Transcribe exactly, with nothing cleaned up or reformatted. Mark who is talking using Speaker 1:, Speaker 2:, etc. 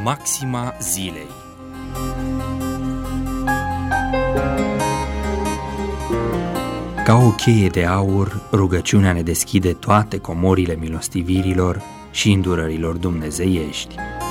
Speaker 1: Maxima zilei. Ca o cheie de aur, rugăciunea ne deschide toate comorile milostivirilor și îndurărilor dumnezeiești.